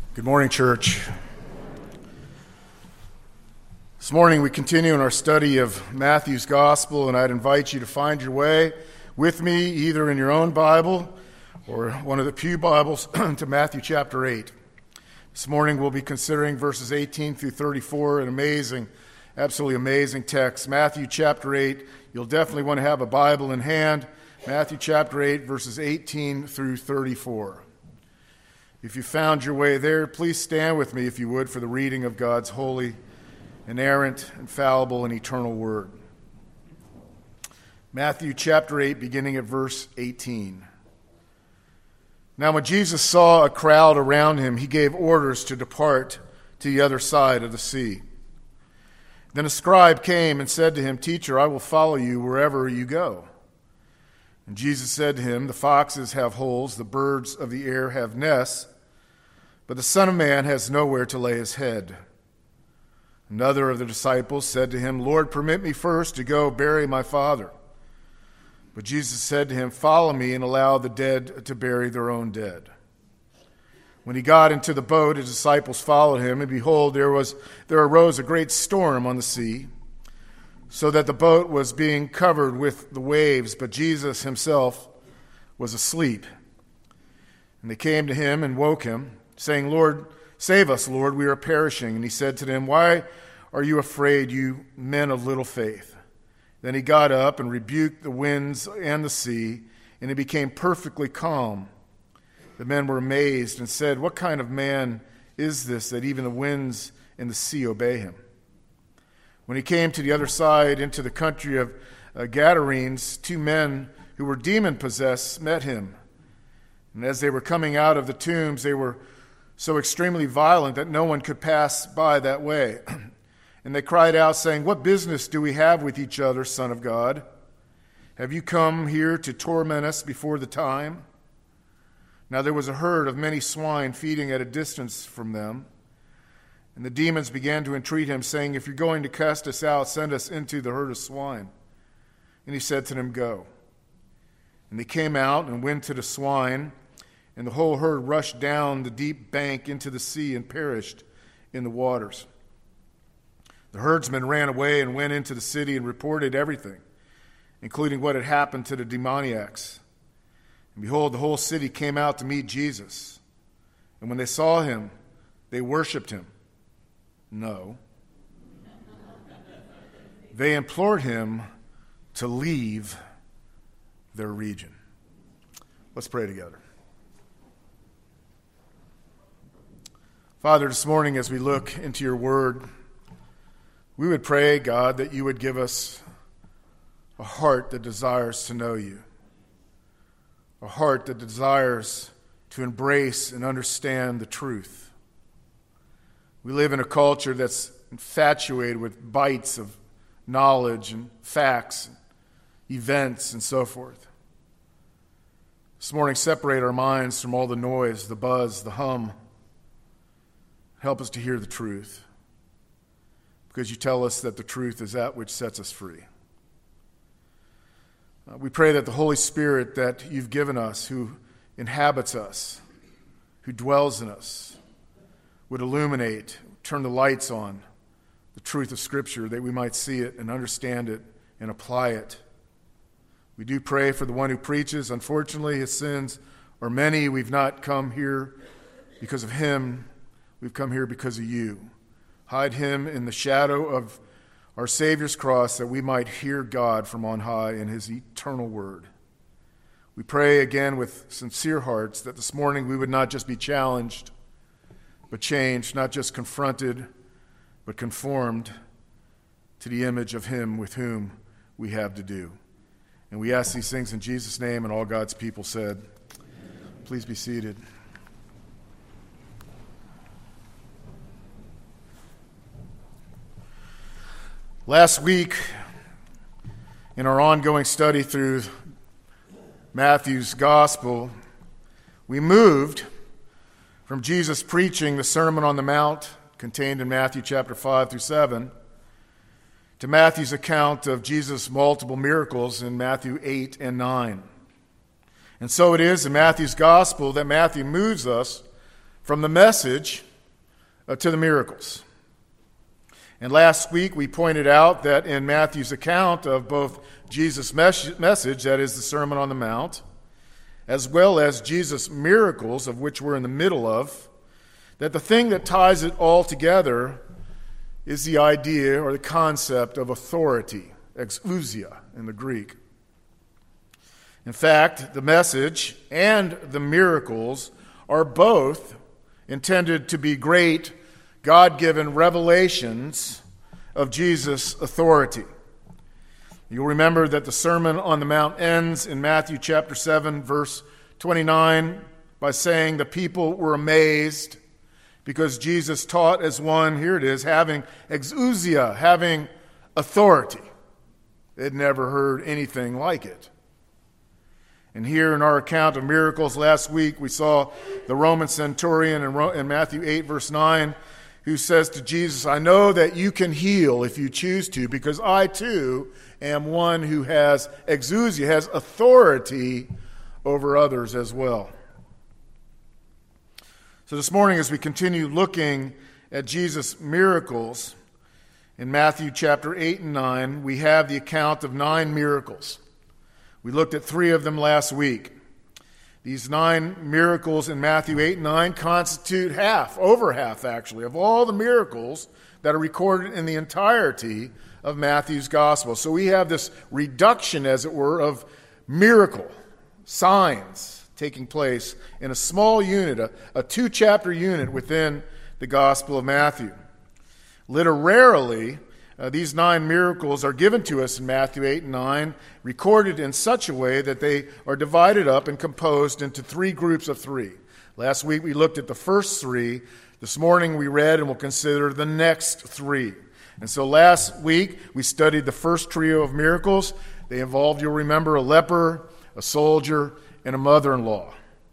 Good morning, church. This morning we continue in our study of Matthew's Gospel, and I'd invite you to find your way with me either in your own Bible or one of the Pew Bibles to Matthew chapter 8. This morning we'll be considering verses 18 through 34, an amazing, absolutely amazing text. Matthew chapter 8, you'll definitely want to have a Bible in hand. Matthew chapter 8, verses 18 through 34. If you found your way there, please stand with me, if you would, for the reading of God's holy, inerrant, infallible, and eternal word. Matthew chapter 8, beginning at verse 18. Now when Jesus saw a crowd around him, he gave orders to depart to the other side of the sea. Then a scribe came and said to him, "Teacher, I will follow you wherever you go." And Jesus said to him, "The foxes have holes, the birds of the air have nests, but the Son of Man has nowhere to lay his head." Another of the disciples said to him, "Lord, permit me first to go bury my father." But Jesus said to him, "Follow me and allow the dead to bury their own dead." When he got into the boat, his disciples followed him, and behold, there arose a great storm on the sea, so that the boat was being covered with the waves, but Jesus himself was asleep. And they came to him and woke him, saying, "Lord, save us, Lord, we are perishing." And he said to them, "Why are you afraid, you men of little faith?" Then he got up and rebuked the winds and the sea, and it became perfectly calm. The men were amazed and said, "What kind of man is this that even the winds and the sea obey him?" When he came to the other side into the country of Gadarenes, two men who were demon-possessed met him. And as they were coming out of the tombs, they were so extremely violent that no one could pass by that way. And they cried out, saying, "What business do we have with each other, Son of God? Have you come here to torment us before the time?" Now there was a herd of many swine feeding at a distance from them. And the demons began to entreat him, saying, "If you're going to cast us out, send us into the herd of swine." And he said to them, "Go." And they came out and went to the swine, and the whole herd rushed down the deep bank into the sea and perished in the waters. The herdsmen ran away and went into the city and reported everything, including what had happened to the demoniacs. And behold, the whole city came out to meet Jesus. And when they saw him, they worshipped him. No. They implored him to leave their region. Let's pray together. Father, this morning as we look into your word, we would pray, God, that you would give us a heart that desires to know you, a heart that desires to embrace and understand the truth. We live in a culture that's infatuated with bites of knowledge and facts, and events, and so forth. This morning, separate our minds from all the noise, the buzz, the hum. Help us to hear the truth, because you tell us that the truth is that which sets us free. We pray that the Holy Spirit that you've given us, who inhabits us, who dwells in us, would illuminate, turn the lights on the truth of Scripture, that we might see it and understand it and apply it. We do pray for the one who preaches. Unfortunately, his sins are many. We've not come here because of him. We've come here because of you. Hide him in the shadow of our Savior's cross, that we might hear God from on high in his eternal word. We pray again with sincere hearts that this morning we would not just be challenged, but changed, not just confronted, but conformed to the image of him with whom we have to do. And we ask these things in Jesus' name, and all God's people said. Please be seated. Last week, in our ongoing study through Matthew's Gospel, we moved from Jesus preaching the Sermon on the Mount, contained in Matthew chapter 5 through 7, to Matthew's account of Jesus' multiple miracles in Matthew 8 and 9. And so it is in Matthew's Gospel that Matthew moves us from the message to the miracles. And last week we pointed out that in Matthew's account of both Jesus' message, that is the Sermon on the Mount, as well as Jesus' miracles, of which we're in the middle of, that the thing that ties it all together is the idea or the concept of authority, exousia in the Greek. In fact, the message and the miracles are both intended to be great God-given revelations of Jesus' authority. You'll remember that the Sermon on the Mount ends in Matthew chapter 7, verse 29, by saying the people were amazed because Jesus taught as one, here it is, having exousia, having authority. They'd never heard anything like it. And here in our account of miracles last week, we saw the Roman centurion in Matthew 8, verse 9, who says to Jesus, I know that you can heal if you choose to, because I too am one who has exousia, has authority over others as well. So this morning, as we continue looking at Jesus' miracles, in Matthew chapter 8 and 9, we have the account of 9 miracles. We looked at 3 of them last week. These 9 miracles in Matthew 8 and 9 constitute over half actually, of all the miracles that are recorded in the entirety of Matthew's gospel. So we have this reduction, as it were, of miracle, signs taking place in a small unit, a 2-chapter unit within the Gospel of Matthew. Literarily, these 9 miracles are given to us in Matthew 8 and 9, recorded in such a way that they are divided up and composed into 3 groups of 3. Last week we looked at the first 3. This morning we read and we'll consider the next 3. And so last week we studied the first trio of miracles. They involved, you'll remember, a leper, a soldier, and a mother-in-law.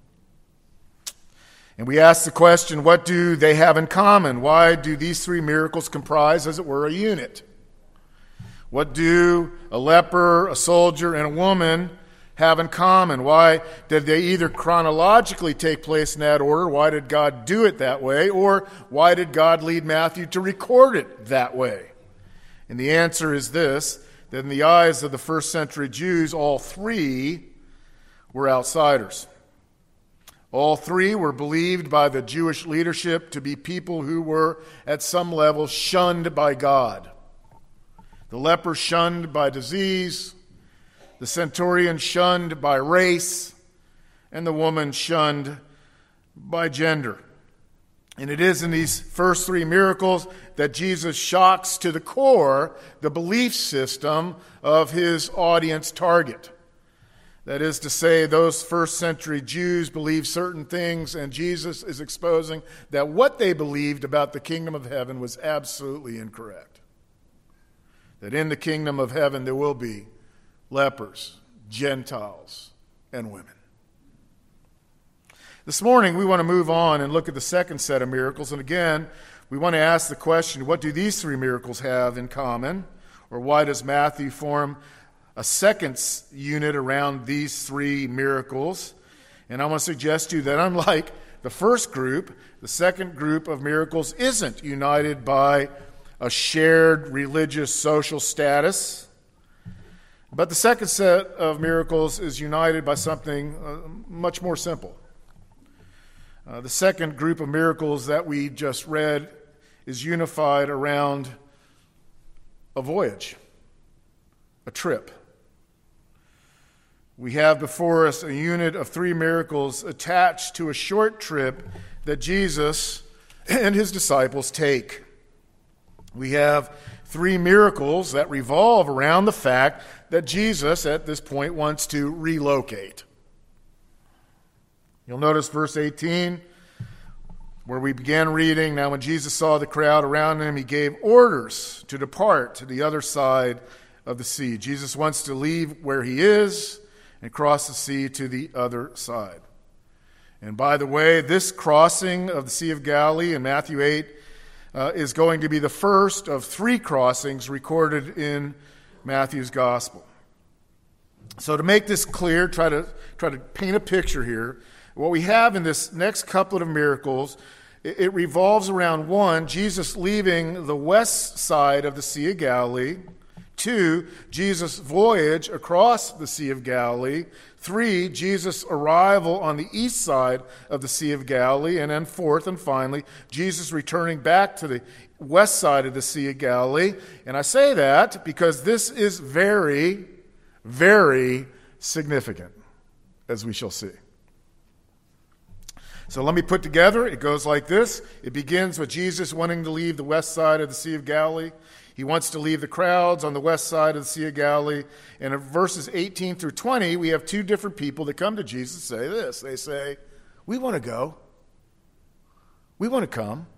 And we asked the question, what do they have in common? Why do these 3 miracles comprise, as it were, a unit? What do a leper, a soldier, and a woman have in common? Why did they either chronologically take place in that order? Why did God do it that way? Or why did God lead Matthew to record it that way? And the answer is this, that in the eyes of the first century Jews, all 3 were outsiders. All 3 were believed by the Jewish leadership to be people who were, at some level, shunned by God. The leper shunned by disease, the centurion shunned by race, and the woman shunned by gender. And it is in these first 3 miracles that Jesus shocks to the core the belief system of his audience target. That is to say, those first century Jews believed certain things, and Jesus is exposing that what they believed about the kingdom of heaven was absolutely incorrect. That in the kingdom of heaven there will be lepers, Gentiles, and women. This morning we want to move on and look at the second set of miracles. And again, we want to ask the question, what do these 3 miracles have in common? Or why does Matthew form a second unit around these 3 miracles? And I want to suggest to you that unlike the first group, the second group of miracles isn't united by a shared religious social status, but the second set of miracles is united by something much more simple. The second group of miracles that we just read is unified around a voyage, a trip. We have before us a unit of 3 miracles attached to a short trip that Jesus and his disciples take. We have 3 miracles that revolve around the fact that Jesus, at this point, wants to relocate. You'll notice verse 18, where we began reading, now when Jesus saw the crowd around him, he gave orders to depart to the other side of the sea. Jesus wants to leave where he is and cross the sea to the other side. And by the way, this crossing of the Sea of Galilee in Matthew 8 is going to be the first of 3 crossings recorded in Matthew's gospel. So to make this clear, try to paint a picture here. What we have in this next couplet of miracles, it revolves around 1, Jesus leaving the west side of the Sea of Galilee. 2, Jesus' voyage across the Sea of Galilee. 3, Jesus' arrival on the east side of the Sea of Galilee. And then 4th and finally, Jesus returning back to the west side of the Sea of Galilee. And I say that because this is very, very significant, as we shall see. So let me put together, it goes like this. It begins with Jesus wanting to leave the west side of the Sea of Galilee. He wants to leave the crowds on the west side of the Sea of Galilee. And in verses 18 through 20, we have 2 different people that come to Jesus and say this. They say, we want to go. We want to come.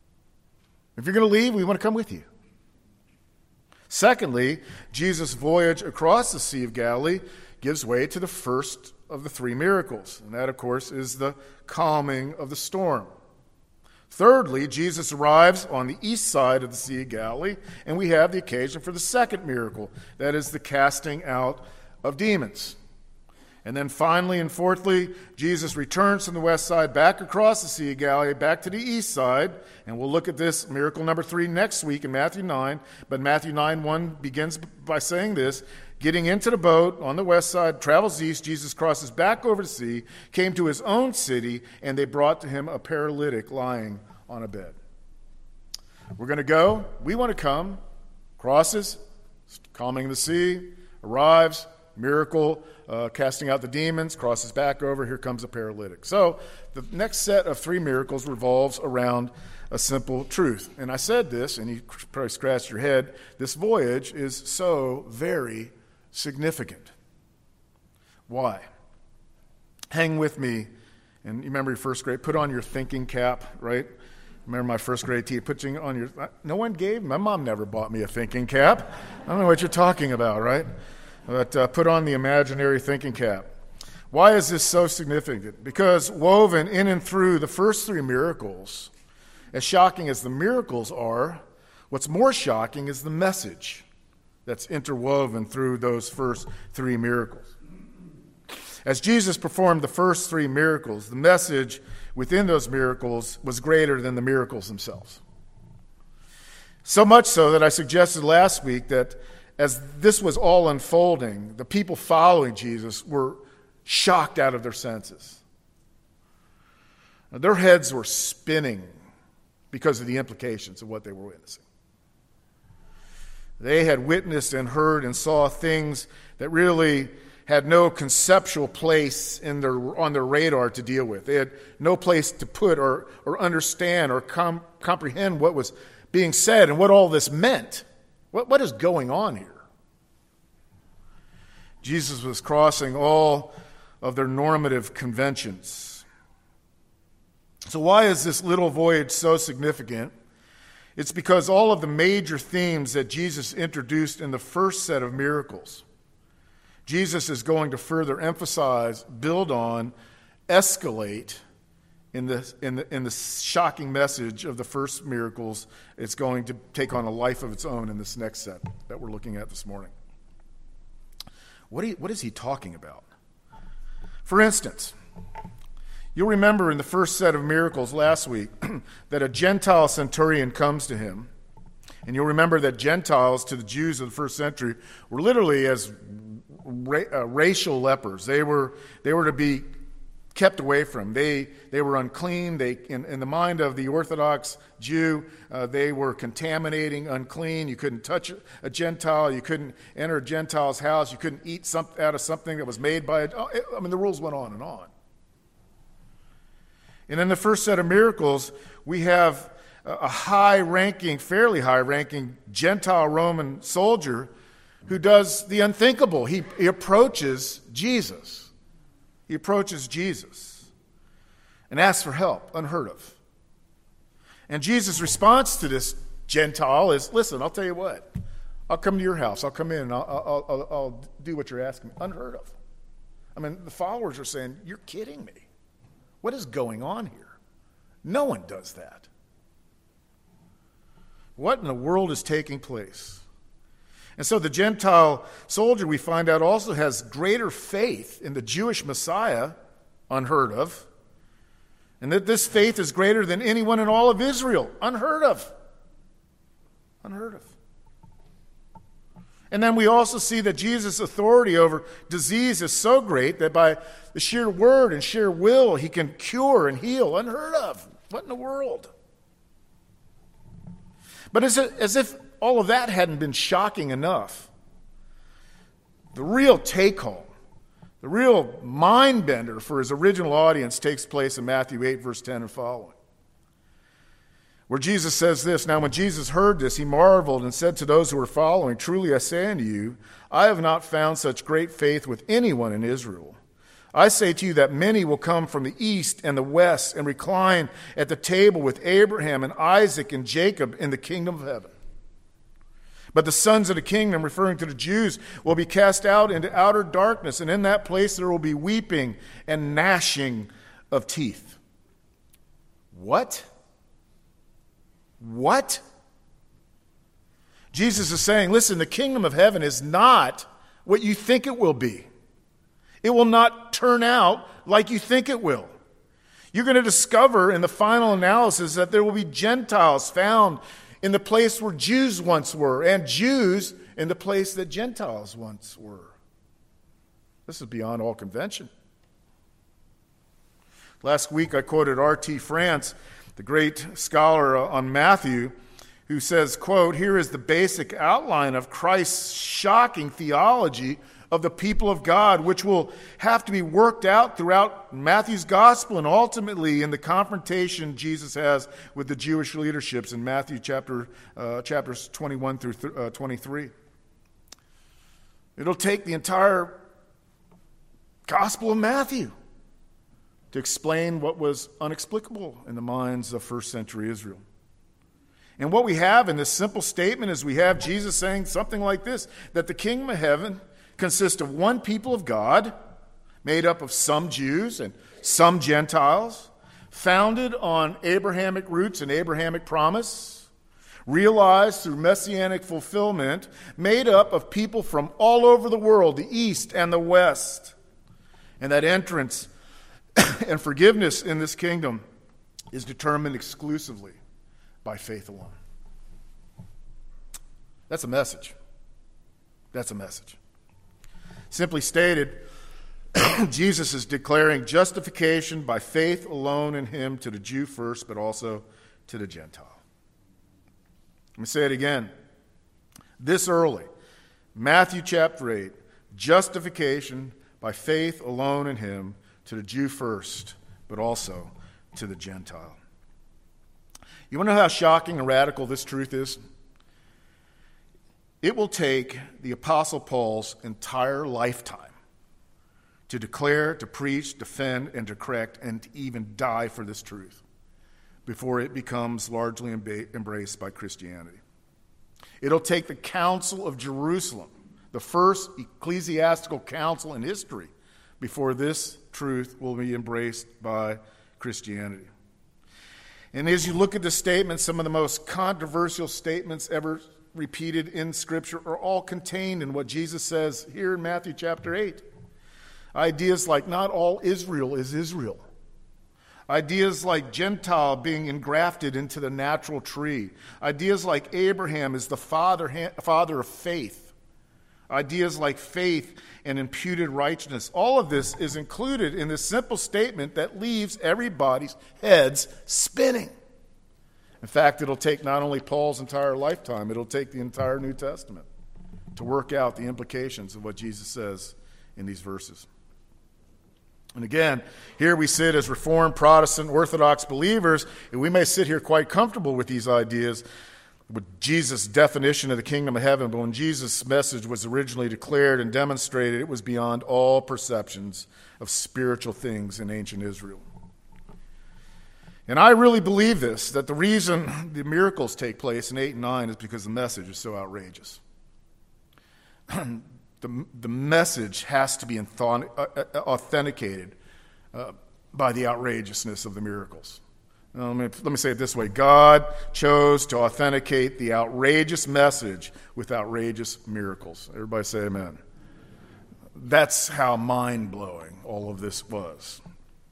If you're going to leave, we want to come with you. Secondly, Jesus' voyage across the Sea of Galilee gives way to the first of the 3 miracles. And that, of course, is the calming of the storm. Thirdly, Jesus arrives on the east side of the Sea of Galilee, and we have the occasion for the second miracle, that is the casting out of demons. And then finally and fourthly, Jesus returns from the west side back across the Sea of Galilee, back to the east side, and we'll look at this miracle number 3 next week in Matthew 9, but Matthew 9:1 begins by saying this, getting into the boat on the west side, travels east, Jesus crosses back over the sea, came to his own city, and they brought to him a paralytic lying on a bed. We're going to go. We want to come. Crosses, calming the sea, arrives, miracle, casting out the demons, crosses back over, here comes a paralytic. So the next set of 3 miracles revolves around a simple truth. And I said this, and you probably scratched your head, this voyage is so very significant. Why? Hang with me. And you remember your first grade, put on your thinking cap, right? Remember my first grade teacher putting on your, no one gave, my mom never bought me a thinking cap. I don't know what you're talking about, right? But put on the imaginary thinking cap. Why is this so significant? Because woven in and through the first 3 miracles, as shocking as the miracles are, what's more shocking is the message that's interwoven through those first 3 miracles. As Jesus performed the first 3 miracles, the message within those miracles was greater than the miracles themselves. So much so that I suggested last week that as this was all unfolding, the people following Jesus were shocked out of their senses. Their heads were spinning because of the implications of what they were witnessing. They had witnessed and heard and saw things that really had no conceptual place on their radar to deal with. They had no place to put or understand or comprehend what was being said and what all this meant. What is going on here? Jesus was crossing all of their normative conventions. So why is this little voyage so significant? It's because all of the major themes that Jesus introduced in the first set of miracles, Jesus is going to further emphasize, build on, escalate in the shocking message of the first miracles. It's going to take on a life of its own in this next set that we're looking at this morning. What is he talking about? For instance, you'll remember in the first set of miracles last week that a Gentile centurion comes to him. And you'll remember that Gentiles to the Jews of the first century were literally as racial lepers. They were to be kept away from. They were unclean. In the mind of the Orthodox Jew, they were contaminating, unclean. You couldn't touch a Gentile. You couldn't enter a Gentile's house. You couldn't eat out of something that was made by the rules went on and on. And in the first set of miracles, we have a fairly high-ranking Gentile Roman soldier who does the unthinkable. He approaches Jesus. He approaches Jesus and asks for help, unheard of. And Jesus' response to this Gentile is, listen, I'll tell you what. I'll come to your house. I'll come in and I'll do what you're asking me. Unheard of. The followers are saying, you're kidding me. What is going on here? No one does that. What in the world is taking place? And so the Gentile soldier, we find out, also has greater faith in the Jewish Messiah unheard of. And that this faith is greater than anyone in all of Israel, unheard of. Unheard of. And then we also see that Jesus' authority over disease is so great that by the sheer word and sheer will, he can cure and heal. Unheard of. What in the world? But as if all of that hadn't been shocking enough, the real take-home, the real mind-bender for his original audience takes place in Matthew 8, verse 10 and following, where Jesus says this, "Now when Jesus heard this, he marveled and said to those who were following, 'Truly I say unto you, I have not found such great faith with anyone in Israel. I say to you that many will come from the east and the west and recline at the table with Abraham and Isaac and Jacob in the kingdom of heaven. But the sons of the kingdom,'" referring to the Jews, "'will be cast out into outer darkness, and in that place there will be weeping and gnashing of teeth.'" What? What? Jesus is saying, listen, the kingdom of heaven is not what you think it will be. It will not turn out like you think it will. You're going to discover in the final analysis that there will be Gentiles found in the place where Jews once were, and Jews in the place that Gentiles once were. This is beyond all convention. Last week I quoted R.T. France, the great scholar on Matthew, who says, quote, "Here is the basic outline of Christ's shocking theology of the people of God, which will have to be worked out throughout Matthew's gospel and ultimately in the confrontation Jesus has with the Jewish leaderships in Matthew chapters 21 through 23. It'll take the entire Gospel of Matthew to explain what was inexplicable in the minds of first century Israel. And what we have in this simple statement is we have Jesus saying something like this, that the kingdom of heaven consists of one people of God, made up of some Jews and some Gentiles, founded on Abrahamic roots and Abrahamic promise, realized through messianic fulfillment, made up of people from all over the world, the east and the west. And that entrance and forgiveness in this kingdom is determined exclusively by faith alone. That's a message. That's a message. Simply stated, Jesus is declaring justification by faith alone in him to the Jew first, but also to the Gentile. Let me say it again. This early, Matthew chapter 8, justification by faith alone in him to the Jew first, but also to the Gentile. You want to know how shocking and radical this truth is? It will take the Apostle Paul's entire lifetime to declare, to preach, defend, and to correct, and to even die for this truth before it becomes largely embraced by Christianity. It'll take the Council of Jerusalem, the first ecclesiastical council in history, before this truth will be embraced by Christianity. And as you look at the statement, some of the most controversial statements ever repeated in Scripture are all contained in what Jesus says here in Matthew chapter 8. Ideas like not all Israel is Israel. Ideas like Gentile being engrafted into the natural tree. Ideas like Abraham is the father of faith. Ideas like faith and imputed righteousness. All of this is included in this simple statement that leaves everybody's heads spinning. In fact, it'll take not only Paul's entire lifetime, it'll take the entire New Testament to work out the implications of what Jesus says in these verses. And again, here we sit as Reformed, Protestant, Orthodox believers, and we may sit here quite comfortable with these ideas, with Jesus' definition of the kingdom of heaven, but when Jesus' message was originally declared and demonstrated, it was beyond all perceptions of spiritual things in ancient Israel. And I really believe this, that the reason the miracles take place in 8 and 9 is because the message is so outrageous. The message has to be authenticated by the outrageousness of the miracles. Let me say it this way. God chose to authenticate the outrageous message with outrageous miracles. Everybody say amen. That's how mind-blowing all of this was.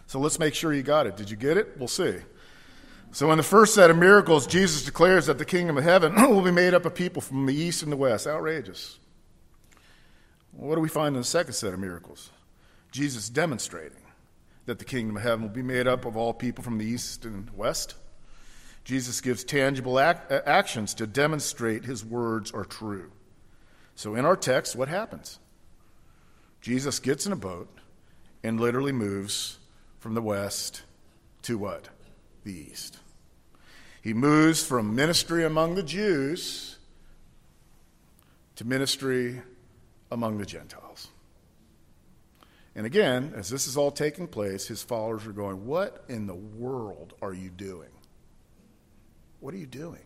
So let's make sure you got it. Did you get it? We'll see. So in the first set of miracles, Jesus declares that the kingdom of heaven will be made up of people from the east and the west. Outrageous. What do we find in the second set of miracles? Jesus demonstrating that the kingdom of heaven will be made up of all people from the east and west. Jesus gives tangible actions to demonstrate his words are true. So in our text, what happens? Jesus gets in a boat and literally moves from the west to what? The east. He moves from ministry among the Jews to ministry among the Gentiles. And again, as this is all taking place, his followers are going, what in the world are you doing? What are you doing?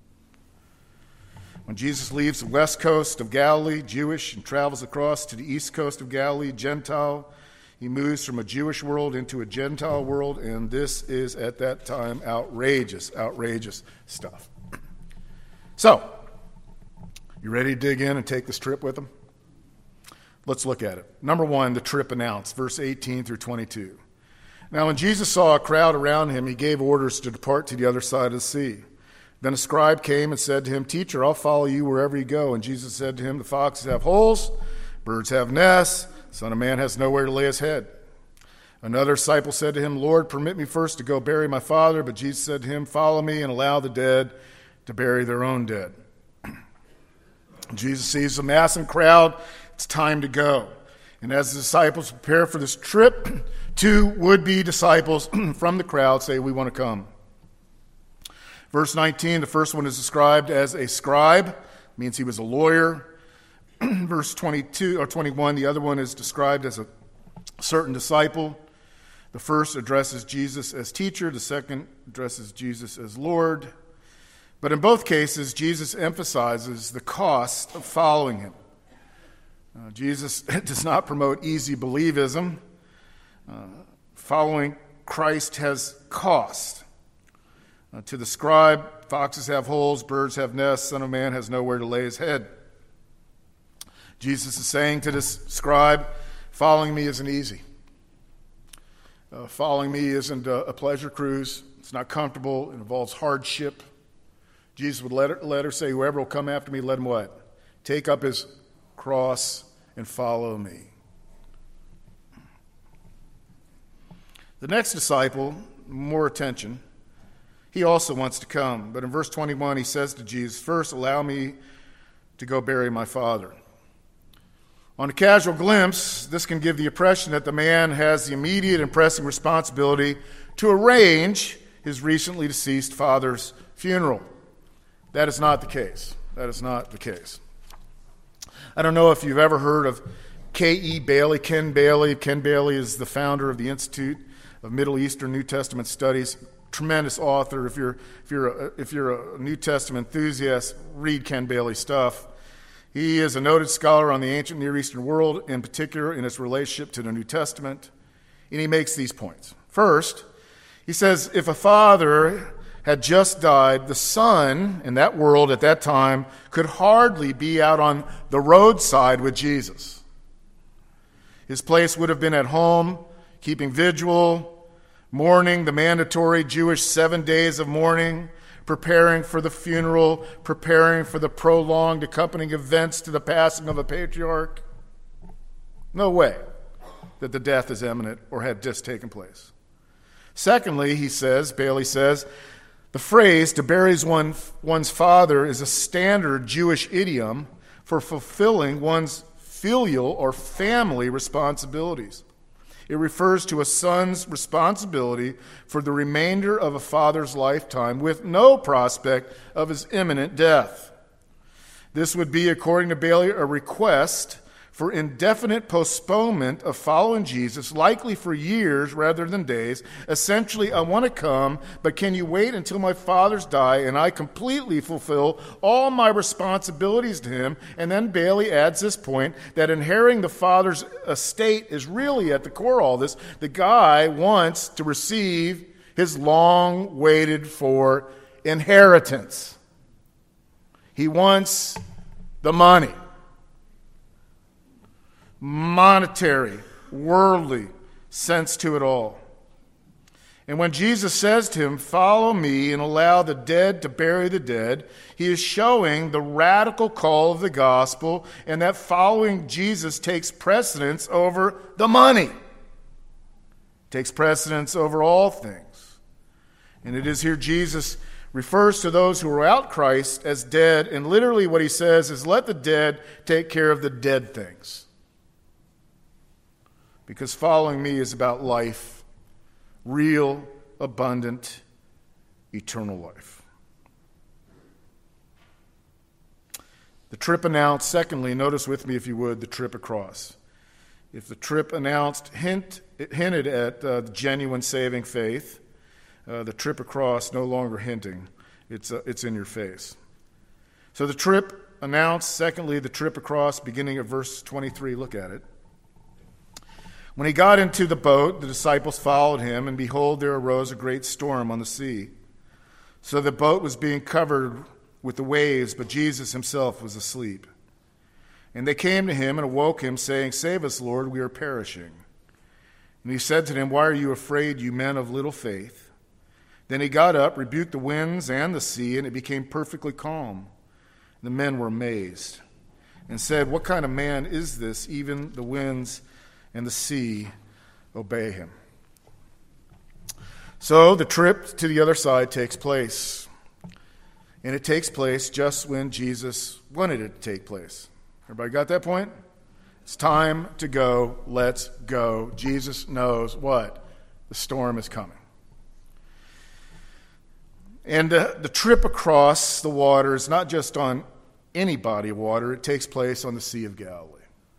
When Jesus leaves the west coast of Galilee, Jewish, and travels across to the east coast of Galilee, Gentile, he moves from a Jewish world into a Gentile world, and this is, at that time, outrageous stuff. So, you ready to dig in and take this trip with them? Let's look at it. Number one, the trip announced, verse 18 through 22. Now, when Jesus saw a crowd around him, he gave orders to depart to the other side of the sea. Then a scribe came and said to him, Teacher, I'll follow you wherever you go. And Jesus said to him, The foxes have holes, birds have nests, the Son of Man has nowhere to lay his head. Another disciple said to him, Lord, permit me first to go bury my father. But Jesus said to him, Follow me and allow the dead to bury their own dead. Jesus sees a massive crowd. It's time to go. And as the disciples prepare for this trip, two would-be disciples from the crowd say, We want to come. Verse 19, the first one is described as a scribe, means he was a lawyer. Verse 22 or 21, the other one is described as a certain disciple. The first addresses Jesus as teacher, the second addresses Jesus as Lord. But in both cases, Jesus emphasizes the cost of following him. Jesus does not promote easy believism. Following Christ has cost. To the scribe, foxes have holes, birds have nests, Son of Man has nowhere to lay his head. Jesus is saying to this scribe, following me isn't easy. Following me isn't a pleasure cruise. It's not comfortable. It involves hardship. Jesus would let her say, whoever will come after me, let him what? Take up his cross and follow me. The next disciple, more attention, he also wants to come. But in verse 21, he says to Jesus, First, allow me to go bury my father. On a casual glimpse, this can give the impression that the man has the immediate and pressing responsibility to arrange his recently deceased father's funeral. That is not the case. That is not the case. I don't know if you've ever heard of K.E. Bailey, Ken Bailey. Ken Bailey is the founder of the Institute of Middle Eastern New Testament Studies. Tremendous author. If you're a New Testament enthusiast, read Ken Bailey's stuff. He is a noted scholar on the ancient Near Eastern world, in particular in its relationship to the New Testament. And he makes these points. First, he says, if a father had just died, the son in that world at that time could hardly be out on the roadside with Jesus. His place would have been at home, keeping vigil, mourning the mandatory Jewish 7 days of mourning, preparing for the funeral, preparing for the prolonged accompanying events to the passing of a patriarch. No way that the death is imminent or had just taken place. Secondly, Bailey says, the phrase to bury one's father is a standard Jewish idiom for fulfilling one's filial or family responsibilities. It refers to a son's responsibility for the remainder of a father's lifetime with no prospect of his imminent death. This would be, according to Bailey, a request for indefinite postponement of following Jesus, likely for years rather than days. Essentially, I want to come, but can you wait until my fathers die and I completely fulfill all my responsibilities to him? And then Bailey adds this point that inheriting the father's estate is really at the core of all this. The guy wants to receive his long-waited for inheritance. He wants the money. Monetary, worldly sense to it all. And when Jesus says to him, "Follow me and allow the dead to bury the dead," he is showing the radical call of the gospel, and that following Jesus takes precedence over the money, takes precedence over all things. And it is here Jesus refers to those who are without Christ as dead, and literally what he says is, let the dead take care of the dead things. Because following me is about life. Real, abundant, eternal life. The trip announced, secondly, notice with me if you would, the trip across. If the trip announced hinted at the genuine saving faith, the trip across no longer hinting, it's in your face. So the trip announced, secondly, the trip across, beginning at verse 23, look at it. When he got into the boat, the disciples followed him, and behold, there arose a great storm on the sea. So the boat was being covered with the waves, but Jesus himself was asleep. And they came to him and awoke him, saying, "Save us, Lord, we are perishing." And he said to them, "Why are you afraid, you men of little faith?" Then he got up, rebuked the winds and the sea, and it became perfectly calm. The men were amazed and said, "What kind of man is this? Even the winds and the sea obey him." So the trip to the other side takes place. And it takes place just when Jesus wanted it to take place. Everybody got that point? It's time to go. Let's go. Jesus knows what? The storm is coming. And the trip across the water is not just on any body of water. It takes place on the Sea of Galilee.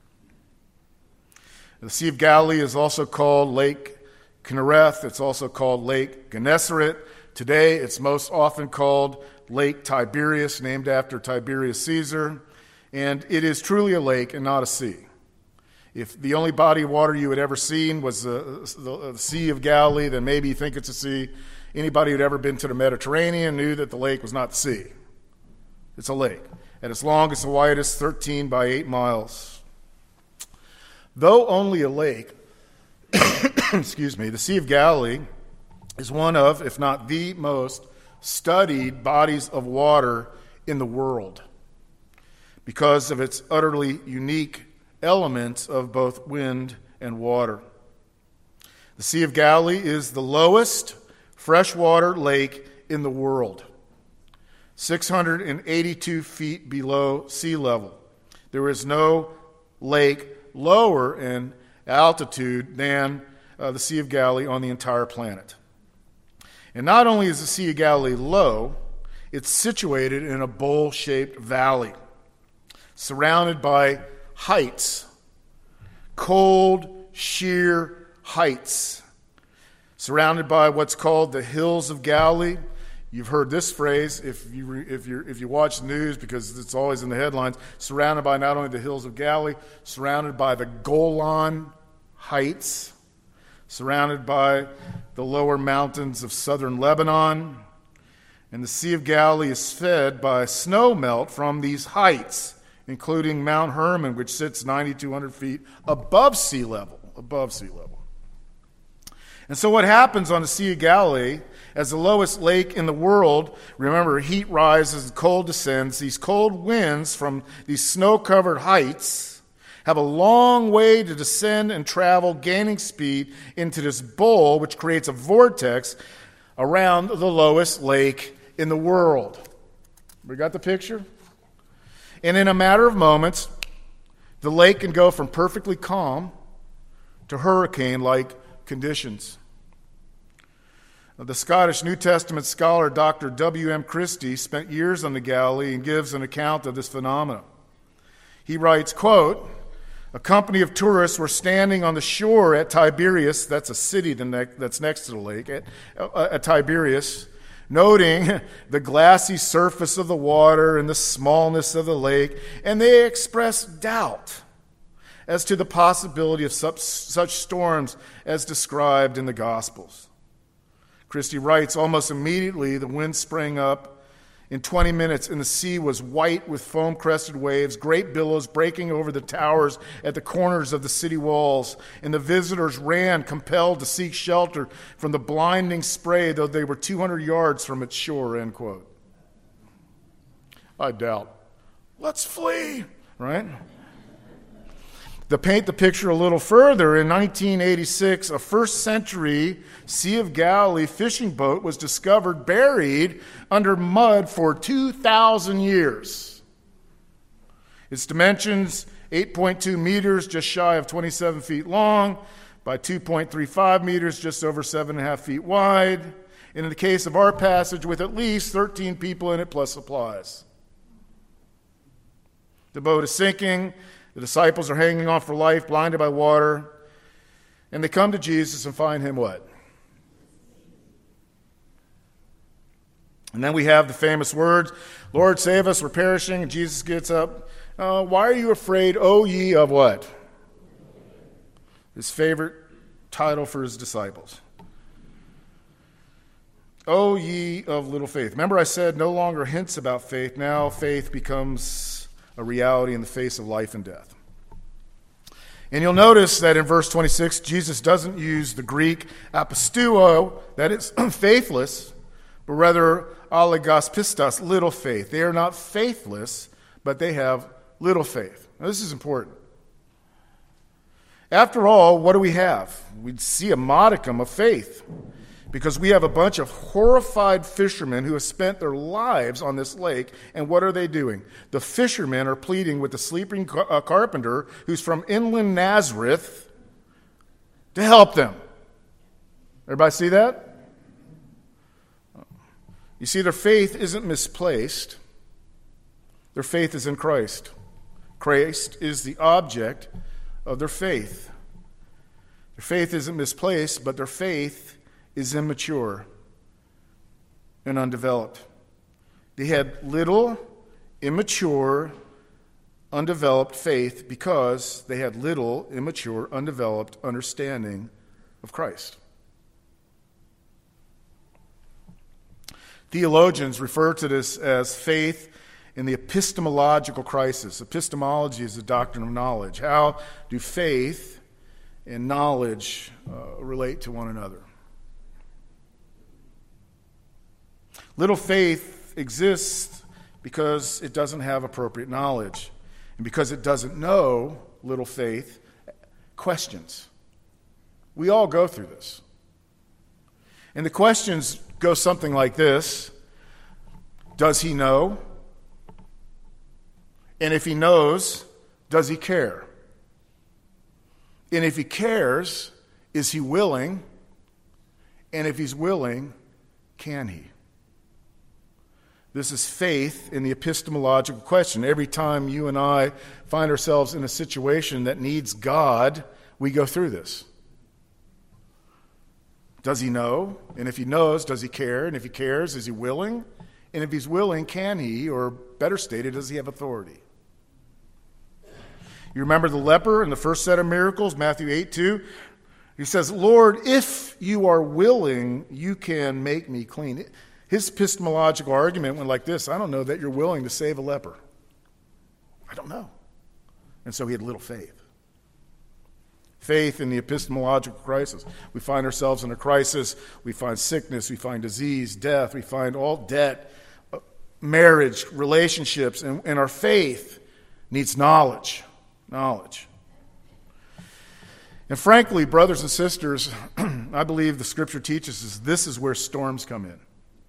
The Sea of Galilee is also called Lake Kinnereth. It's also called Lake Gennesaret. Today, it's most often called Lake Tiberias, named after Tiberius Caesar. And it is truly a lake and not a sea. If the only body of water you had ever seen was the Sea of Galilee, then maybe you think it's a sea. Anybody who'd ever been to the Mediterranean knew that the lake was not the sea. It's a lake. At its longest and widest, 13 by 8 miles. Though only a lake, excuse me, the Sea of Galilee is one of, if not the most studied bodies of water in the world because of its utterly unique elements of both wind and water. The Sea of Galilee is the lowest freshwater lake in the world, 682 feet below sea level. There is no lake lower in altitude than the Sea of Galilee on the entire planet. And not only is the Sea of Galilee low, it's situated in a bowl-shaped valley, surrounded by heights, cold, sheer heights, surrounded by what's called the Hills of Galilee. You've heard this phrase if you watch the news, because it's always in the headlines, surrounded by not only the Hills of Galilee, surrounded by the Golan Heights, surrounded by the lower mountains of southern Lebanon. And the Sea of Galilee is fed by snow melt from these heights, including Mount Hermon, which sits 9,200 feet above sea level. And so what happens on the Sea of Galilee, as the lowest lake in the world, remember, heat rises, cold descends. These cold winds from these snow-covered heights have a long way to descend and travel, gaining speed into this bowl, which creates a vortex around the lowest lake in the world. We got the picture? And in a matter of moments, the lake can go from perfectly calm to hurricane-like conditions. The Scottish New Testament scholar Dr. W.M. Christie spent years on the Galilee and gives an account of this phenomenon. He writes, quote, "A company of tourists were standing on the shore at Tiberias," that's a city that's next to the lake, at Tiberias, noting the glassy surface of the water and the smallness of the lake, and they expressed doubt as to the possibility of such storms as described in the Gospels. Christie writes, "Almost immediately the wind sprang up in 20 minutes, and the sea was white with foam-crested waves, great billows breaking over the towers at the corners of the city walls. And the visitors ran, compelled to seek shelter from the blinding spray, though they were 200 yards from its shore, end quote. I doubt. Let's flee, right? To paint the picture a little further, in 1986, a first-century Sea of Galilee fishing boat was discovered buried under mud for 2,000 years. Its dimensions, 8.2 meters, just shy of 27 feet long, by 2.35 meters, just over 7.5 feet wide. And in the case of our passage, with at least 13 people in it, plus supplies. The boat is sinking. The disciples are hanging on for life, blinded by water. And they come to Jesus and find him what? And then we have the famous words, Lord, save us, we're perishing. And Jesus gets up. Why are you afraid, O ye of what? His favorite title for his disciples. O ye of little faith. Remember I said no longer hints about faith. Now faith becomes a reality in the face of life and death. And you'll notice that in verse 26, Jesus doesn't use the Greek apistuo, that is faithless, but rather allegaspistos, little faith. They are not faithless, but they have little faith. Now, this is important. After all, what do we have? We see a modicum of faith, because we have a bunch of horrified fishermen who have spent their lives on this lake, and what are they doing? The fishermen are pleading with the sleeping carpenter who's from inland Nazareth to help them. Everybody see that? You see, their faith isn't misplaced. Their faith is in Christ. Christ is the object of their faith. Their faith isn't misplaced, but their faith is immature and undeveloped. They had little, immature, undeveloped faith because they had little, immature, undeveloped understanding of Christ. Theologians refer to this as faith in the epistemological crisis. Epistemology is the doctrine of knowledge. How do faith and knowledge relate to one another? Little faith exists because it doesn't have appropriate knowledge. And because it doesn't know, little faith questions. We all go through this. And the questions go something like this. Does he know? And if he knows, does he care? And if he cares, is he willing? And if he's willing, can he? This is faith in the epistemological question. Every time you and I find ourselves in a situation that needs God, we go through this. Does he know? And if he knows, does he care? And if he cares, is he willing? And if he's willing, can he? Or better stated, does he have authority? You remember the leper in the first set of miracles, Matthew 8:2? He says, Lord, if you are willing, you can make me clean. His epistemological argument went like this: I don't know that you're willing to save a leper. I don't know. And so he had little faith. Faith in the epistemological crisis. We find ourselves in a crisis. We find sickness. We find disease, death. We find all debt, marriage, relationships. And our faith needs knowledge. Knowledge. And frankly, brothers and sisters, I believe the Scripture teaches us this is where storms come in.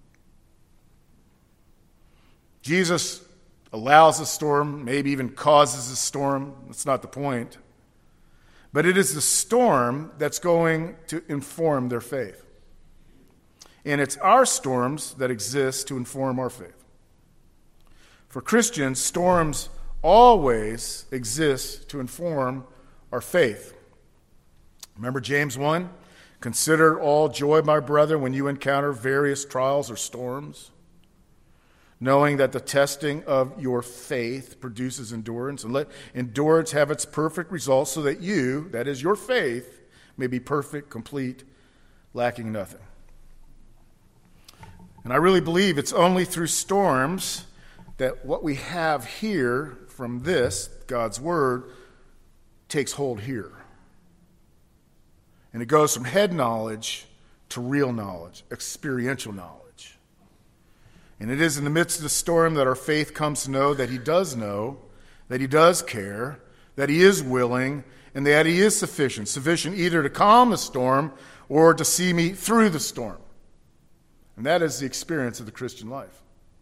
Jesus allows a storm, maybe even causes a storm. That's not the point. But it is the storm that's going to inform their faith. And it's our storms that exist to inform our faith. For Christians, storms always exist to inform our faith. Remember James 1? Consider all joy, my brethren, when you encounter various trials or storms, knowing that the testing of your faith produces endurance, and let endurance have its perfect result, so that you, that is your faith, may be perfect, complete, lacking nothing. And I really believe it's only through storms that what we have here from this, God's Word, takes hold here. And it goes from head knowledge to real knowledge, experiential knowledge. And it is in the midst of the storm that our faith comes to know, that He does care, that He is willing, and that He is sufficient either to calm the storm or to see me through the storm. And that is the experience of the Christian life.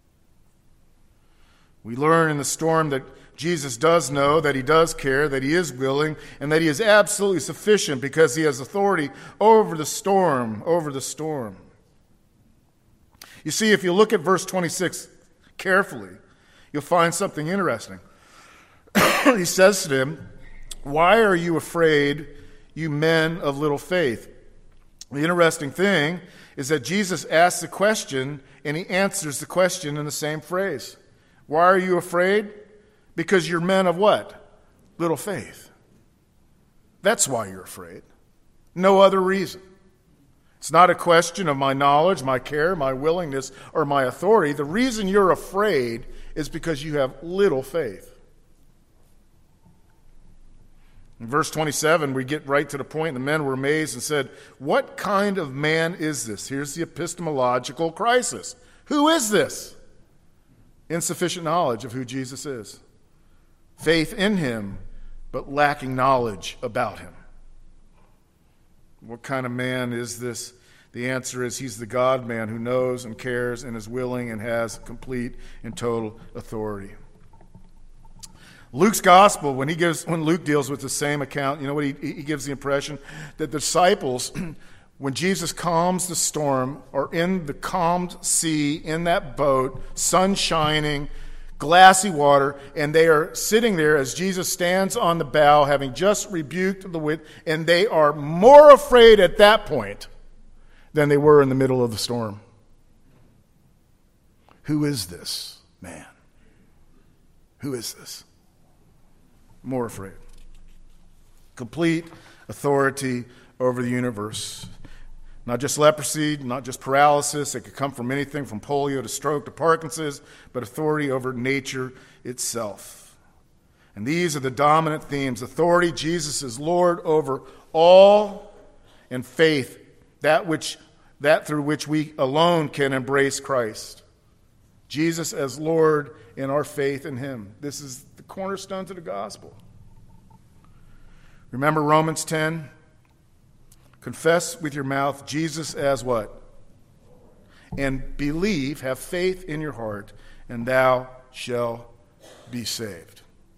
We learn in the storm that Jesus does know, that He does care, that He is willing, and that He is absolutely sufficient because He has authority over the storm, You see, if you look at verse 26 carefully, you'll find something interesting. He says to them, "Why are you afraid, you men of little faith?" The interesting thing is that Jesus asks a question and He answers the question in the same phrase. Why are you afraid? Because you're men of what? Little faith. That's why you're afraid. No other reason. It's not a question of my knowledge, my care, my willingness, or my authority. The reason you're afraid is because you have little faith. In verse 27, we get right to the point. The men were amazed and said, "What kind of man is this?" Here's the epistemological crisis. Who is this? Insufficient knowledge of who Jesus is. Faith in Him, but lacking knowledge about Him. What kind of man is this? The answer is he's the God-man who knows and cares and is willing and has complete and total authority. Luke's gospel, when Luke deals with the same account, you know what he gives the impression? That the disciples, when Jesus calms the storm, are in the calmed sea, in that boat, sun shining, glassy water, and they are sitting there as Jesus stands on the bow, having just rebuked the wind, and they are more afraid at that point than they were in the middle of the storm. Who is this man? Who is this? More afraid. Complete authority over the universe. Not just leprosy, not just paralysis. It could come from anything from polio to stroke to Parkinson's, but authority over nature itself. And these are the dominant themes. Authority, Jesus is Lord over all, and faith, that through which we alone can embrace Christ. Jesus as Lord in our faith in Him. This is the cornerstone to the gospel. Remember Romans 10? Confess with your mouth Jesus as what? And believe, have faith in your heart, and thou shalt be saved.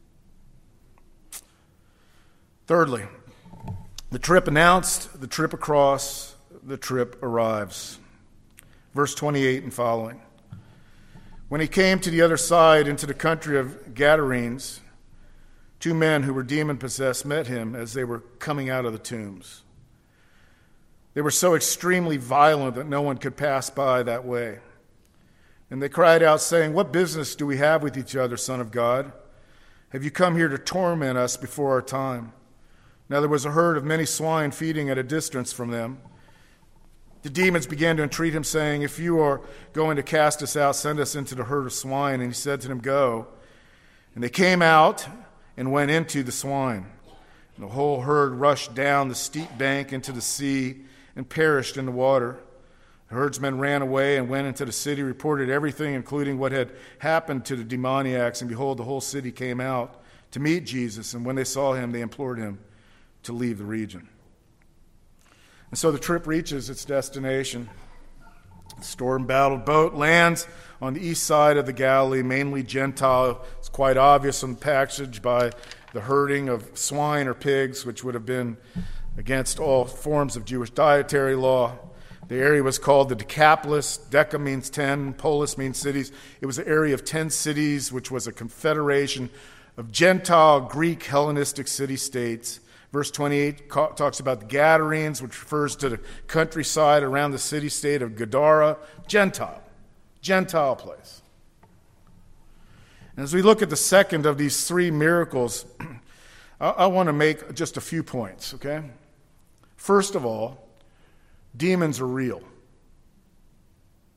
Thirdly, the trip announced, the trip across, the trip arrives. Verse 28 and following. When he came to the other side into the country of Gadarenes, 2 men who were demon-possessed met him as they were coming out of the tombs. They were so extremely violent that no one could pass by that way. And they cried out, saying, "What business do we have with each other, Son of God? Have you come here to torment us before our time?" Now there was a herd of many swine feeding at a distance from them. The demons began to entreat him, saying, "If you are going to cast us out, send us into the herd of swine." And he said to them, "Go." And they came out and went into the swine. And the whole herd rushed down the steep bank into the sea and perished in the water. The herdsmen ran away and went into the city, reported everything, including what had happened to the demoniacs. And behold, the whole city came out to meet Jesus. And when they saw him, they implored him to leave the region. And so the trip reaches its destination. The storm-battled boat lands on the east side of the Galilee, mainly Gentile. It's quite obvious from the passage by the herding of swine or pigs, which would have been against all forms of Jewish dietary law. The area was called the Decapolis. Deca means 10, polis means cities. It was an area of 10 cities, which was a confederation of Gentile, Greek, Hellenistic city-states. Verse 28 talks about the Gadarenes, which refers to the countryside around the city-state of Gadara. Gentile place. And as we look at the second of these 3 miracles, I want to make just a few points, okay? First of all, demons are real.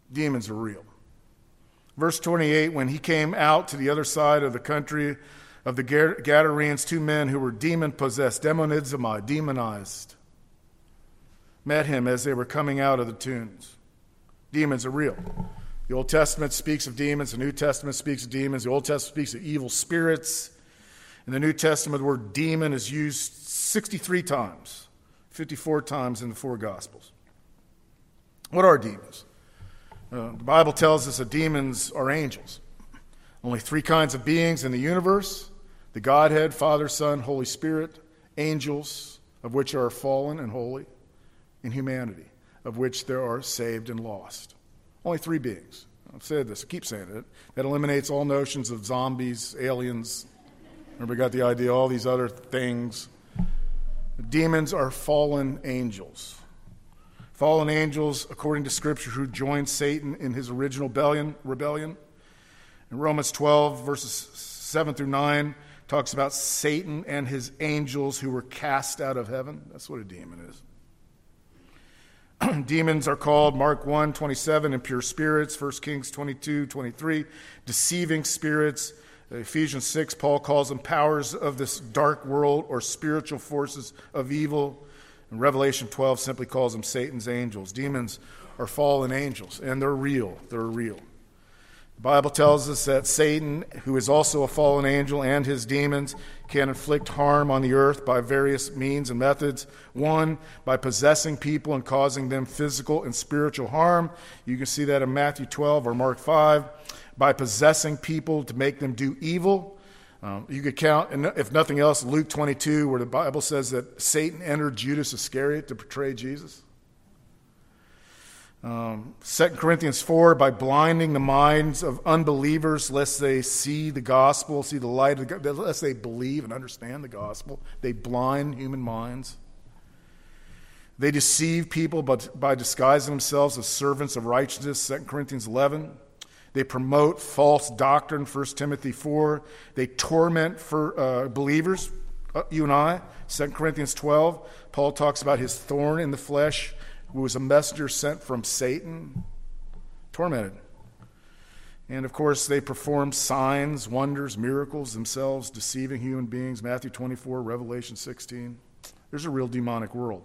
Demons are real. Verse 28, when he came out to the other side of the country of the Gadarenes, 2 men who were demon-possessed, demonizomai, demonized, met him as they were coming out of the tombs. Demons are real. The Old Testament speaks of demons. The New Testament speaks of demons. The Old Testament speaks of evil spirits. In the New Testament, the word demon is used 63 times, 54 times in the 4 Gospels. What are demons? The Bible tells us that demons are angels. Only 3 kinds of beings in the universe: the Godhead, Father, Son, Holy Spirit, angels, of which are fallen and holy, and humanity, of which there are saved and lost. Only 3 beings. I've said this, I keep saying it. That eliminates all notions of zombies, aliens. Remember, we got the idea, all these other things. Demons are fallen angels. Fallen angels, according to Scripture, who joined Satan in his original rebellion. In Romans 12, verses 7 through 9, talks about Satan and his angels who were cast out of heaven. That's what a demon is. Demons are called, Mark 1:27, impure spirits, 1 Kings 22:23, deceiving spirits. Ephesians 6, Paul calls them powers of this dark world or spiritual forces of evil. And Revelation 12 simply calls them Satan's angels. Demons are fallen angels, and they're real. They're real. The Bible tells us that Satan, who is also a fallen angel, and his demons can inflict harm on the earth by various means and methods. 1, by possessing people and causing them physical and spiritual harm. You can see that in Matthew 12 or Mark 5. By possessing people to make them do evil. You could count, if nothing else, Luke 22, where the Bible says that Satan entered Judas Iscariot to betray Jesus. 2 Corinthians 4, by blinding the minds of unbelievers, lest they see the gospel, see the light of the gospel, lest they believe and understand the gospel. They blind human minds. They deceive people by disguising themselves as servants of righteousness, 2 Corinthians 11. They promote false doctrine, 1 Timothy 4. They torment for believers, you and I, 2 Corinthians 12. Paul talks about his thorn in the flesh, who was a messenger sent from Satan, tormented. And, of course, they perform signs, wonders, miracles themselves, deceiving human beings, Matthew 24, Revelation 16. There's a real demonic world.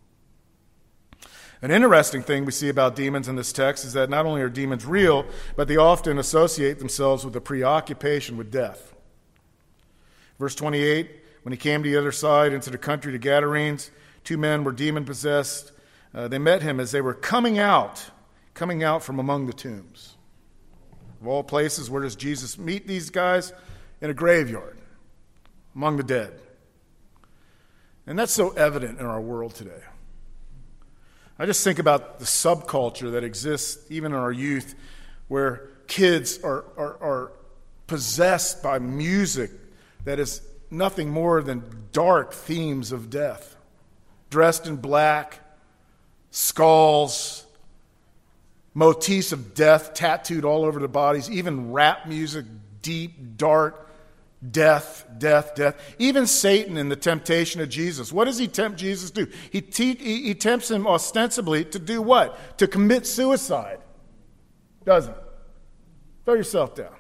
An interesting thing we see about demons in this text is that not only are demons real, but they often associate themselves with a preoccupation with death. Verse 28, when he came to the other side into the country, the Gadarenes, 2 men were demon-possessed. They met him as they were coming out from among the tombs. Of all places, where does Jesus meet these guys? In a graveyard, among the dead. And that's so evident in our world today. I just think about the subculture that exists even in our youth, where kids are possessed by music that is nothing more than dark themes of death. Dressed in black, skulls, motifs of death tattooed all over their bodies, even rap music, deep, dark, death, death, death. Even Satan in the temptation of Jesus. What does he tempt Jesus to do? He tempts him ostensibly to do what? To commit suicide. Doesn't. Throw yourself down.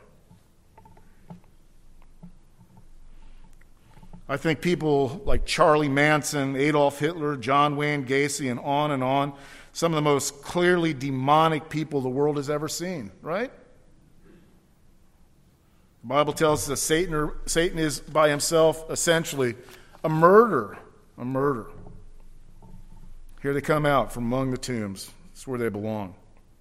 I think people like Charlie Manson, Adolf Hitler, John Wayne Gacy, and on, some of the most clearly demonic people the world has ever seen, right? The Bible tells us that Satan is by himself essentially a murderer. A murderer. Here they come out from among the tombs. That's where they belong.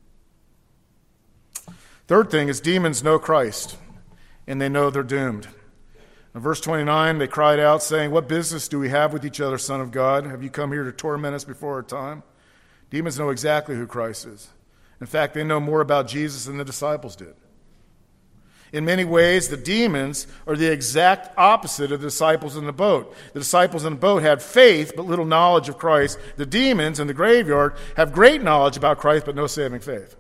Third thing is demons know Christ, and they know they're doomed. In verse 29, they cried out, saying, "What business do we have with each other, Son of God? Have you come here to torment us before our time?" Demons know exactly who Christ is. In fact, they know more about Jesus than the disciples did. In many ways, the demons are the exact opposite of the disciples in the boat. The disciples in the boat had faith, but little knowledge of Christ. The demons in the graveyard have great knowledge about Christ, but no saving faith.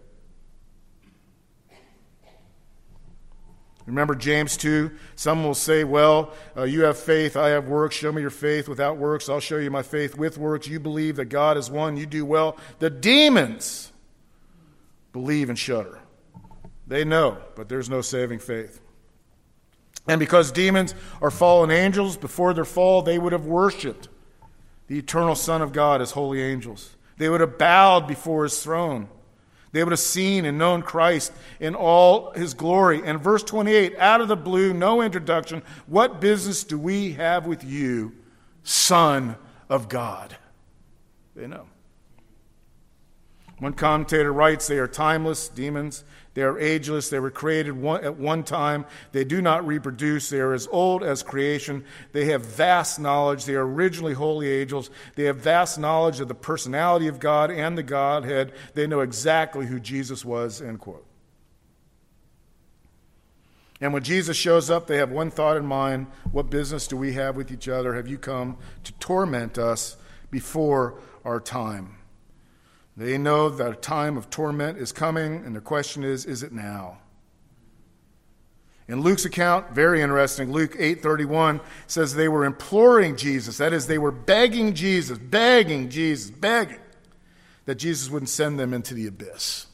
Remember James 2? Some will say, well, you have faith, I have works. Show me your faith without works. I'll show you my faith with works. You believe that God is one. You do well. The demons believe and shudder. They know, but there's no saving faith. And because demons are fallen angels, before their fall, they would have worshipped the eternal Son of God as holy angels. They would have bowed before his throne. They would have seen and known Christ in all his glory. And verse 28, out of the blue, no introduction, what business do we have with you, Son of God? They know. One commentator writes, they are timeless, demons. They are ageless. They were created at one time. They do not reproduce. They are as old as creation. They have vast knowledge. They are originally holy angels. They have vast knowledge of the personality of God and the Godhead. They know exactly who Jesus was, end quote. And when Jesus shows up, they have one thought in mind. What business do we have with each other? Have you come to torment us before our time? They know that a time of torment is coming, and the question is it now? In Luke's account, very interesting, Luke 8:31 says they were imploring Jesus. That is, they were begging Jesus, begging that Jesus wouldn't send them into the abyss.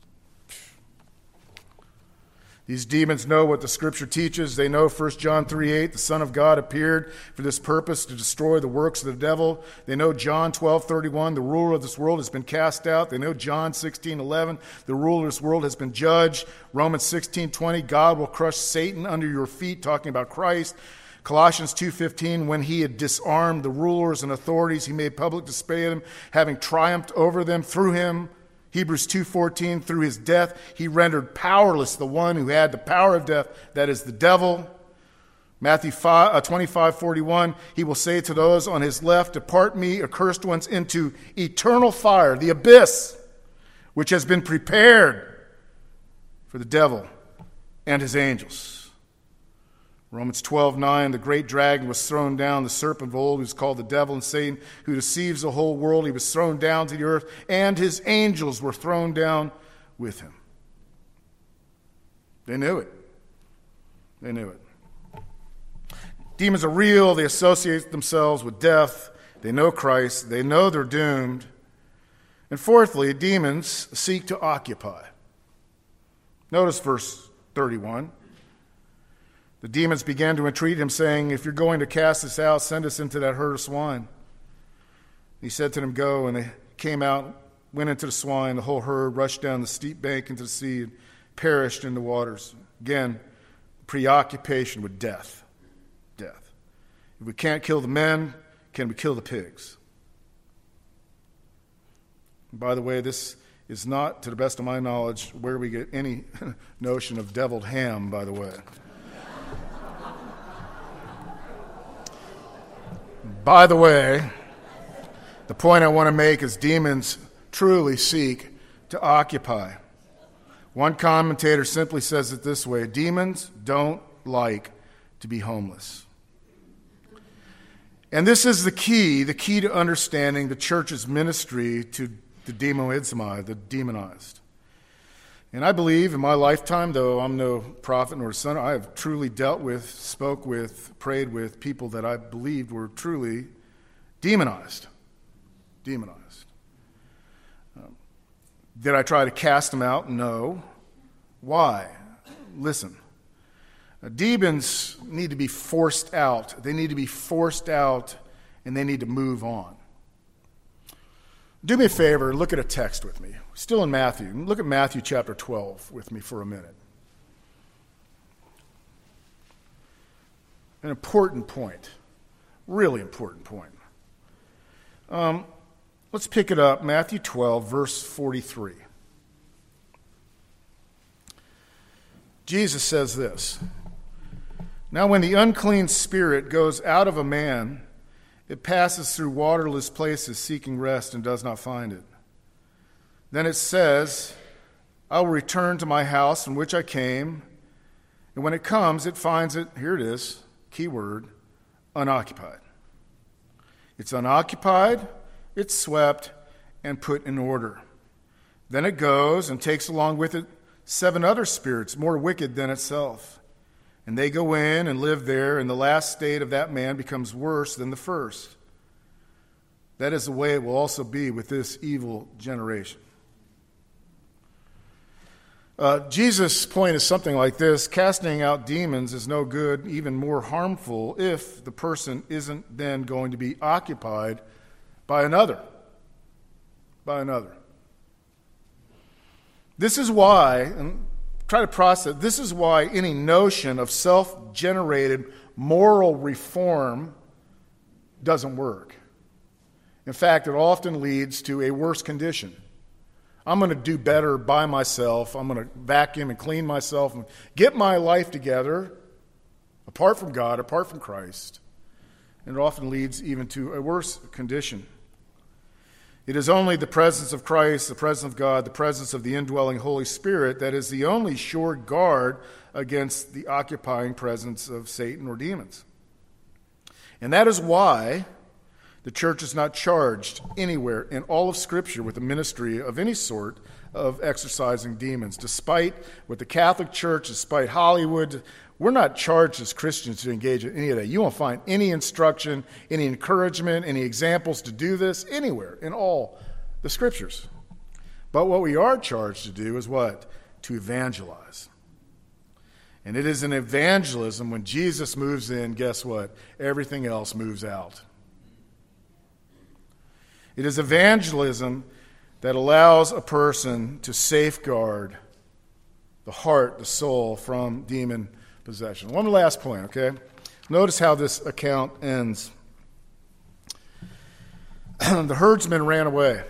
These demons know what the Scripture teaches. They know 1 John 3:8, the Son of God appeared for this purpose, to destroy the works of the devil. They know John 12:31, the ruler of this world has been cast out. They know John 16:11, the ruler of this world has been judged. Romans 16:20, God will crush Satan under your feet, talking about Christ. Colossians 2:15, when he had disarmed the rulers and authorities, he made public display of them, having triumphed over them through him. Hebrews 2:14, through his death, he rendered powerless the one who had the power of death, that is the devil. Matthew 25:41, he will say to those on his left, depart me, accursed ones, into eternal fire, the abyss, which has been prepared for the devil and his angels. Romans 12:9, the great dragon was thrown down, the serpent of old, who's called the devil and Satan, who deceives the whole world. He was thrown down to the earth, and his angels were thrown down with him. They knew it. They knew it. Demons are real. They associate themselves with death. They know Christ. They know they're doomed. And fourthly, demons seek to occupy. Notice verse 31. The demons began to entreat him, saying, if you're going to cast us out, send us into that herd of swine. He said to them, go. And they came out, went into the swine. The whole herd rushed down the steep bank into the sea and perished in the waters. Again, preoccupation with death. Death. If we can't kill the men, can we kill the pigs? And by the way, this is not, to the best of my knowledge, where we get any notion of deviled ham, by the way. By the way, the point I want to make is demons truly seek to occupy. One commentator simply says it this way, demons don't like to be homeless. And this is the key to understanding the church's ministry to the demoizomai, the demonized. And I believe in my lifetime, though I'm no prophet nor son, I have truly dealt with, spoke with, prayed with people that I believed were truly demonized. Demonized. Did I try to cast them out? No. Why? Listen. Demons need to be forced out. They need to be forced out, and they need to move on. Do me a favor, look at a text with me. Still in Matthew. Look at Matthew chapter 12 with me for a minute. An important point. Really important point. Let's pick it up. Matthew 12, verse 43. Jesus says this. Now when the unclean spirit goes out of a man, it passes through waterless places seeking rest and does not find it. Then it says, I will return to my house from which I came. And when it comes, it finds it, here it is, key word, unoccupied. It's unoccupied, it's swept, and put in order. Then it goes and takes along with it 7 other spirits more wicked than itself. And they go in and live there, and the last state of that man becomes worse than the first. That is the way it will also be with this evil generation. Jesus' point is something like this: casting out demons is no good, even more harmful, if the person isn't then going to be occupied by another. By another. This is why, and try to process, this is why any notion of self-generated moral reform doesn't work. In fact, it often leads to a worse condition. I'm going to do better by myself. I'm going to vacuum and clean myself and get my life together apart from God, apart from Christ. And it often leads even to a worse condition. It is only the presence of Christ, the presence of God, the presence of the indwelling Holy Spirit that is the only sure guard against the occupying presence of Satan or demons. And that is why the church is not charged anywhere in all of Scripture with a ministry of any sort of exorcising demons. Despite what the Catholic Church, despite Hollywood, we're not charged as Christians to engage in any of that. You won't find any instruction, any encouragement, any examples to do this anywhere in all the Scriptures. But what we are charged to do is what? To evangelize. And it is in evangelism when Jesus moves in, guess what? Everything else moves out. It is evangelism that allows a person to safeguard the heart, the soul, from demon possession. One last point, okay? Notice how this account ends. The herdsmen ran away.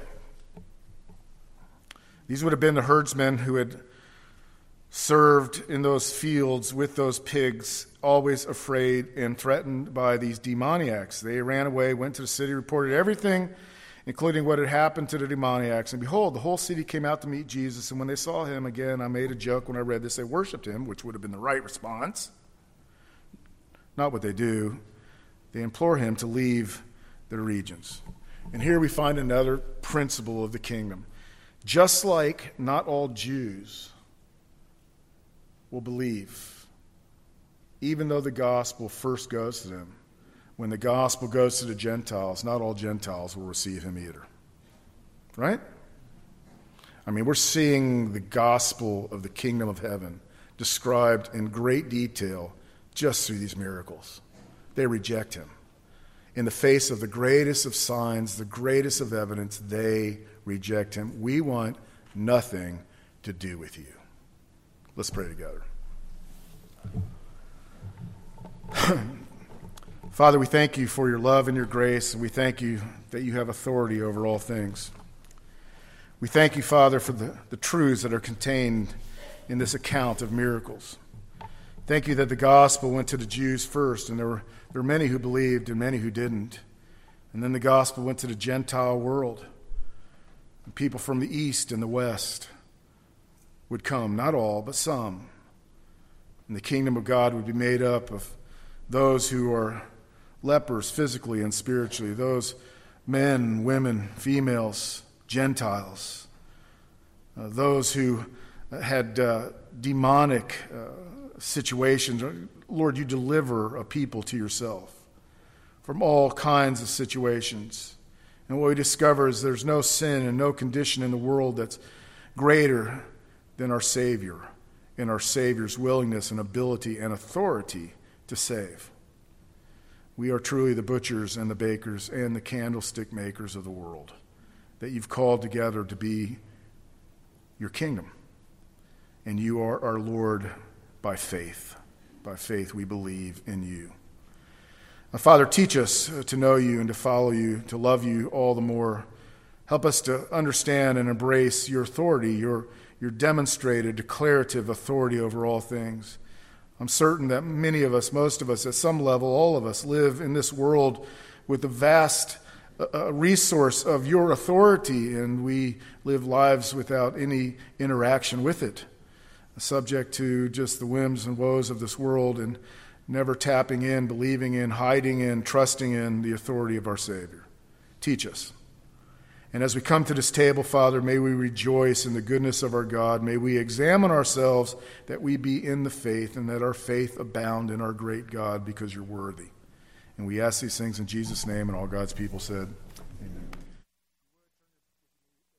These would have been the herdsmen who had served in those fields with those pigs, always afraid and threatened by these demoniacs. They ran away, went to the city, reported everything, including what had happened to the demoniacs. And behold, the whole city came out to meet Jesus. And when they saw him, again, I made a joke when I read this, they worshiped him, which would have been the right response. Not what they do. They implore him to leave their regions. And here we find another principle of the kingdom. Just like not all Jews will believe, even though the gospel first goes to them, when the gospel goes to the Gentiles, not all Gentiles will receive him either. Right? I mean, we're seeing the gospel of the kingdom of heaven described in great detail just through these miracles. They reject him. In the face of the greatest of signs, the greatest of evidence, they reject him. We want nothing to do with you. Let's pray together. Father, we thank you for your love and your grace, and we thank you that you have authority over all things. We thank you, Father, for the truths that are contained in this account of miracles. Thank you that the gospel went to the Jews first, and there were many who believed and many who didn't. And then the gospel went to the Gentile world. And people from the east and the west would come, not all, but some. And the kingdom of God would be made up of those who are lepers physically and spiritually, those men, women, females, Gentiles, those who had demonic situations. Lord, you deliver a people to yourself from all kinds of situations. And what we discover is there's no sin and no condition in the world that's greater than our Savior and our Savior's willingness and ability and authority to save. We are truly the butchers and the bakers and the candlestick makers of the world that you've called together to be your kingdom. And you are our Lord by faith. By faith we believe in you. Now, Father, teach us to know you and to follow you, to love you all the more. Help us to understand and embrace your authority, your demonstrated, declarative authority over all things. I'm certain that many of us, most of us, at some level, all of us, live in this world with the vast resource of your authority, and we live lives without any interaction with it, subject to just the whims and woes of this world and never tapping in, believing in, hiding in, trusting in the authority of our Savior. Teach us. And as we come to this table, Father, may we rejoice in the goodness of our God. May we examine ourselves that we be in the faith and that our faith abound in our great God because you're worthy. And we ask these things in Jesus' name, and all God's people said, amen.